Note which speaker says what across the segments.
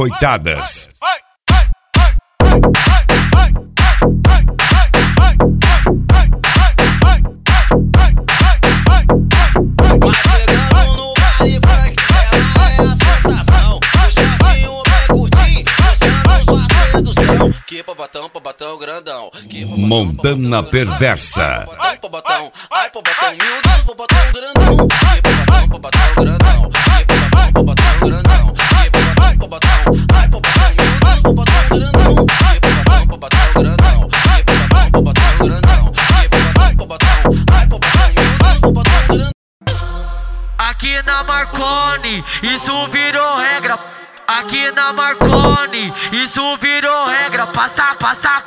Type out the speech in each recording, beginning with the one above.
Speaker 1: coitadas.
Speaker 2: Babatão grandão.
Speaker 1: Montana Perversa.
Speaker 2: Ai, babatão, meu Deus, babatão grandão. Babatão grandão. Babatão grandão. Ai, babatão, meu Deus, babatão grandão. Babatão grandão. Babatão grandão. Ai, babatão, meu Deus, babatão grandão.
Speaker 3: Aqui na Marconi, isso virou regra. Aqui na Marconi, isso virou regra. Passar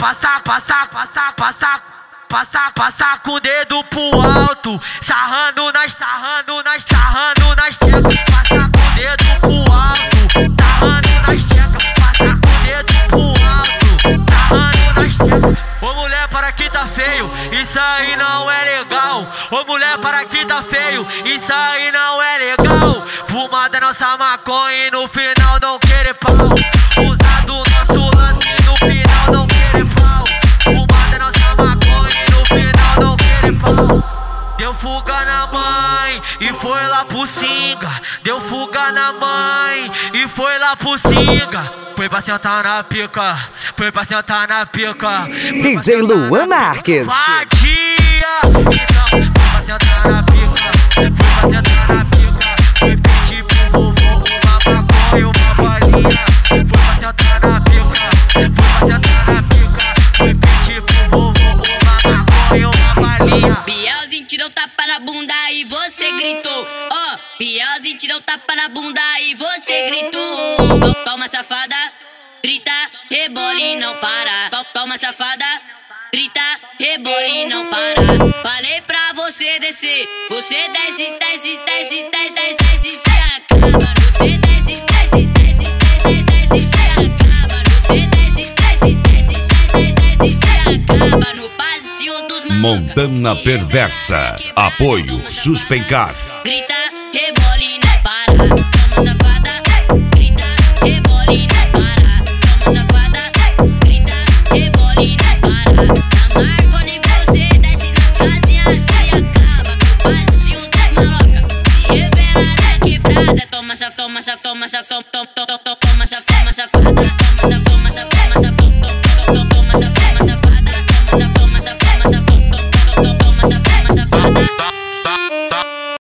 Speaker 3: com o dedo pro alto. Sarrando nas teclas. Passar com o dedo pro alto. Sarrando nas teclas. Passar com o dedo pro alto. Sarrando nas teclas. Ô mulher, para que tá feio, isso aí não é legal. Ô mulher, para que tá feio, isso aí não é legal. Fumada nossa maconha e no final não querer pau. Usado nosso lance e no final não querer pau. Fumada nossa maconha e no final não querer pau. Deu fuga na mãe e foi lá pro Singa. Deu fuga na mãe e foi lá pro Singa. Foi pra sentar na pica, foi pra sentar na pica.
Speaker 4: DJ Luan Marques.
Speaker 3: Vadia! Então, foi pra sentar na pica, foi pra sentar na pica. Foi pedir pro vovô uma maconha e uma balinha. Foi pra sentar na pica, foi pra sentar na pica. Foi pedir pro vovô uma maconha e uma balinha.
Speaker 5: Bielzinho tirou tapa na bunda e você gritou. Ó, Bielzinho tirou tapa na bunda e você gritou. Toma safada, grita, rebola e não para. Toma safada, grita, rebola e não para. Falei pra você descer, você desce, desce, desce, desce, desce, se acaba. Você desce, desce, desce, desce, desce, se acaba. Você desce, desce, desce, desce, desce, se acaba. No passeio dos malocas.
Speaker 1: Montana Perversa. Apoio Suspeicar.
Speaker 5: Grita, rebola e não para. Toma safada, grita, rebola e não para. Toma safada, grita, rebola e não para. Na Marconi você desce nas casinhas, se acaba. No passeio dos maloca, se revela na quebrada. Toma safada, toma safada, toma.